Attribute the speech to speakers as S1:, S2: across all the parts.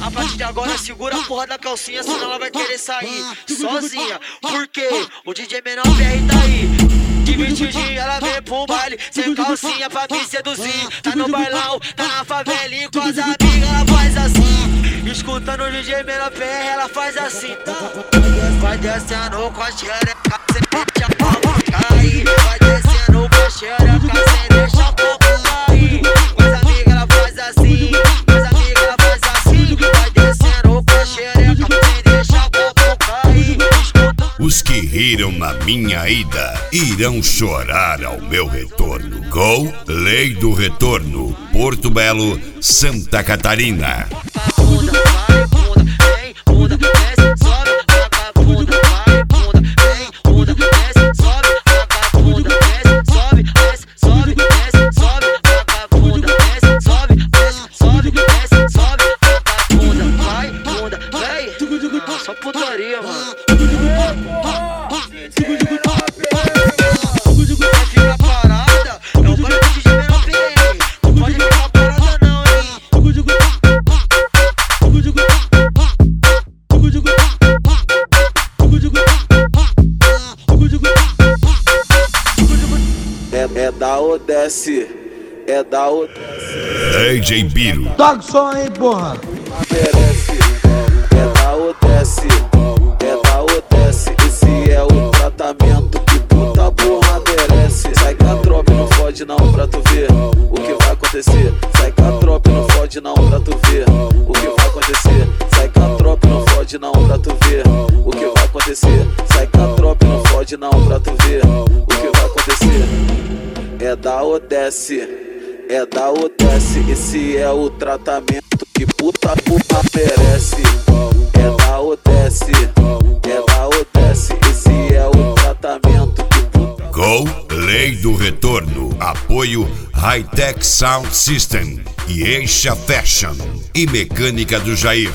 S1: A partir de agora segura a porra da calcinha, senão ela vai querer sair sozinha. Porque o DJ Menor BR tá aí. De 20 dias ela vem pro baile sem calcinha pra me seduzir. Tá no bailão, tá na favela e com as amigas ela faz assim. Escutando o DJ Menor BR ela faz assim. Vai descendo com a xereca sem deixar a palma cair. Vai descendo com a xereca sem deixar a palma cair. Com as amigas ela faz assim. Com as amigas ela faz assim. Vai descendo com a xereca sem deixar a palma cair.
S2: Os que riram na minha ida irão chorar ao meu retorno. Gol, Lei do Retorno, Porto Belo, Santa Catarina.
S1: Bunda, vai, bunda, vem, bunda, desce, sobe, toca, bunda, vai, bunda, vem, bunda, desce, sobe, toca, bunda, desce, sobe, desce, sobe, desce, sobe, toca, bunda, desce, sobe, desce, sobe, desce, sobe, toca, bunda, vai, bunda, vem. Só putaria, mano. Fica parada, é o barulho de DJ Menor BR. Não pode ficar parada não, hein.
S3: É da ou desce, é da ou desce.
S2: DJ Biro.
S4: Toca o som aí, porra.
S3: Merece, é da ou desce, é da ou desce. Esse é o tratamento que puta porra merece. Sai com a tropa, não fode não pra tu ver o que vai acontecer. Sai com a tropa, não fode não pra tu ver o que vai acontecer. Sai com a tropa, não fode não pra tu ver o que vai acontecer. Sai com a tropa, não fode não pra tu ver o que vai acontecer. É da ou desce, é da ou desce. Esse é o tratamento que puta porra merece. É da ou desce, é da ou desce. Esse é o tratamento que puta.
S2: Gol, Lei do Retorno, apoio High Tech Sound System e Eixa Fashion e Mecânica do Jair.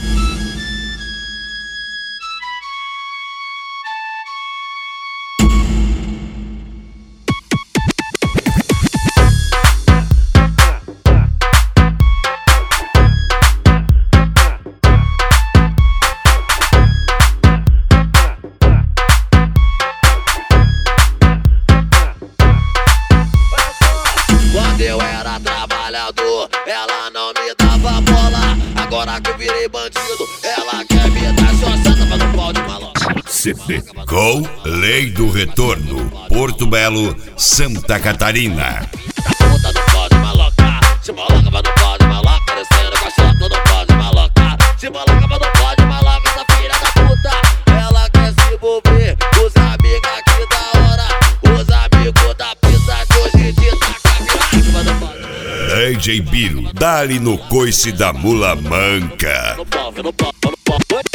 S5: Quando eu era trabalhador, ela não me dava bola. Agora que eu virei bandido, ela quer me dar só santa pra não pau de maloca.
S2: CP. Gol, Lei do Retorno, Porto Belo, Santa Catarina.
S5: Da puta não pode maloca. Se maloca, mas não pode maloca. Descendo com a chota, não pode maloca. Se maloca, mas não pode maloca. Essa filha da puta, ela quer se envolver. Os amigos aqui da hora, os amigos da pizza que hoje em dia tá caminhando, mas não pode.
S2: DJ Biro, dá-lhe no coice da mula manca.
S5: No pau, no pau, no pau.